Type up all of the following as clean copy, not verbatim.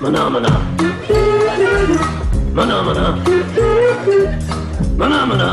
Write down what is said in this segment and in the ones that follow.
Mana mana mana mana mana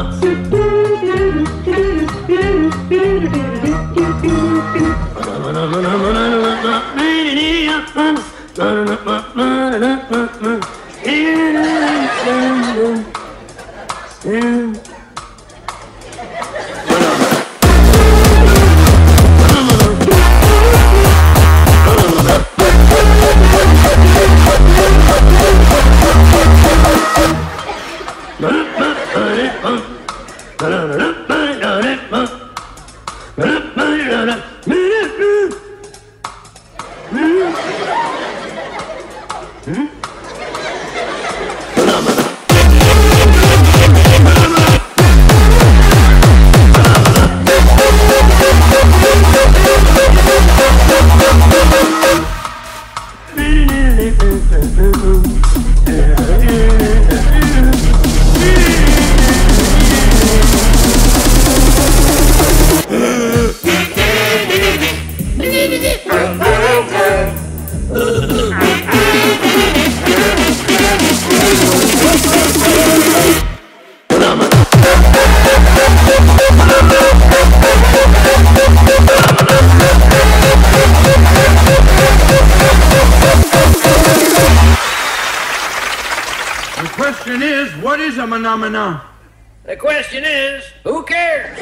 The question is, what is a phenomena? The question is, who cares?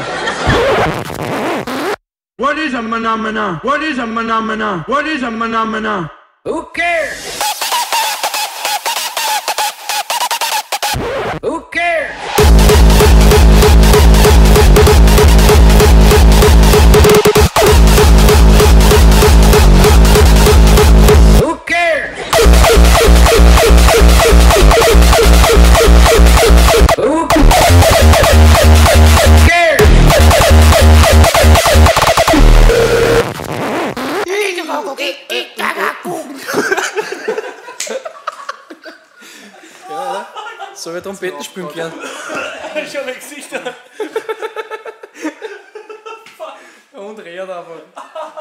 What is a phenomena? What is a phenomena? What is a phenomena? Who cares? Who cares? Who cares? Who cares? Ja, so wie Trompeten spielen gelernt. Schon ein Gesicht. Und redet einfach.